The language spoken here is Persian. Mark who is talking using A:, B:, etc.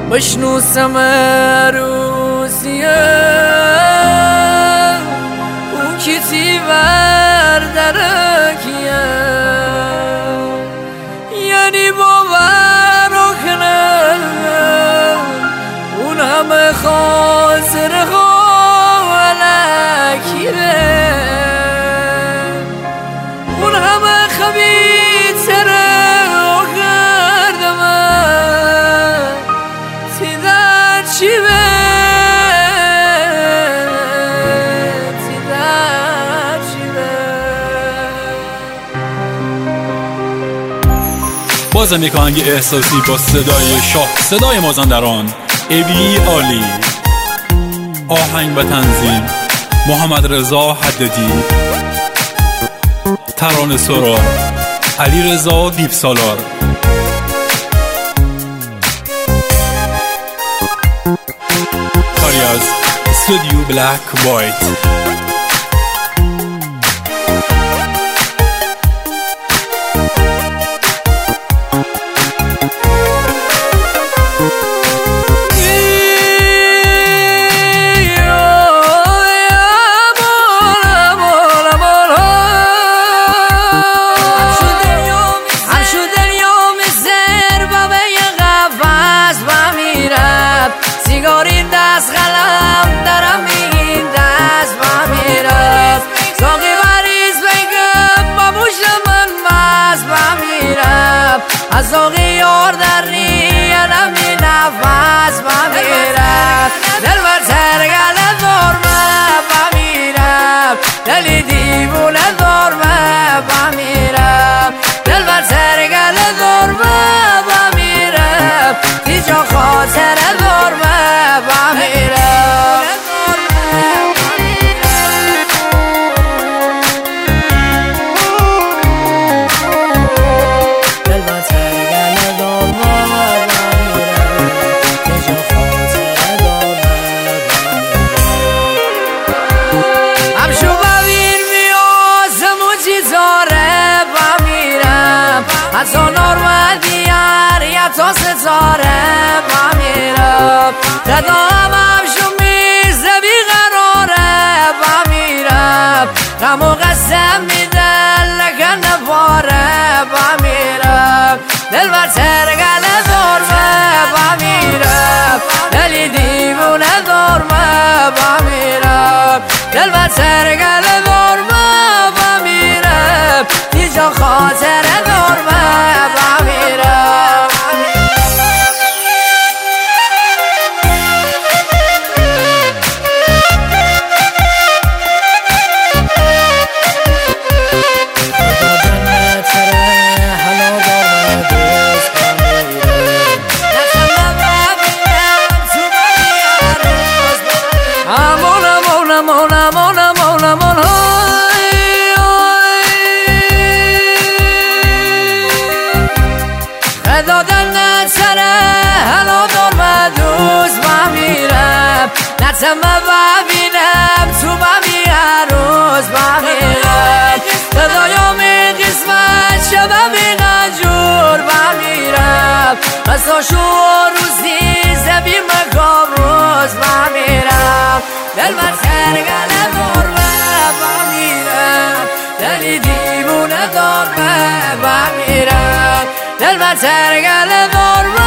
A: بشنوسم روزیه او کتی بردرکیه یعنی باور کنم اون همه خاطر غالکیره اون همه خبیتره
B: بازم یک آهنگ احساسی با صدای شاه، صدای مازندران، ابی عالی. آهنگ و تنظیم محمد رضا حددی، ترانه سرا علی رضا دیپ سالار. کاری از استودیو بلک وایت.
A: سیگارین دست قلم درم این دست با میرد ساقی بریز بگم با موش من مست با میرد از ساقی یار در نیانم این نفس با میرد دل بر سرگل دارمه با میرد دلی دیوونه دارمه با میرد دل بر سرگل دارمه با میرد دیجا خاطر دارمه از آنار و دیار یا تا ستاره با میرم ردام همشو میزه بیقراره با میرم غم و قسم میدن لکن نفاره با میرم دل بر سرگل دارمه با میرم دلی دیوونه دارمه با میرم دل بر سرگل دارمه با میرم دیجا خاطر دارمه با میرم دادن نتره هلا دارم دوست با میرم نتم ببینم تو بمی هر روز با میرم صدایامی قسمت شبم این جور با میرم قصاشو روزی زبی مکام روز با میرم دل بر سرگل دارمه با میرم دلی دیوونه دارمه با میرم دل بر سرگل دارمه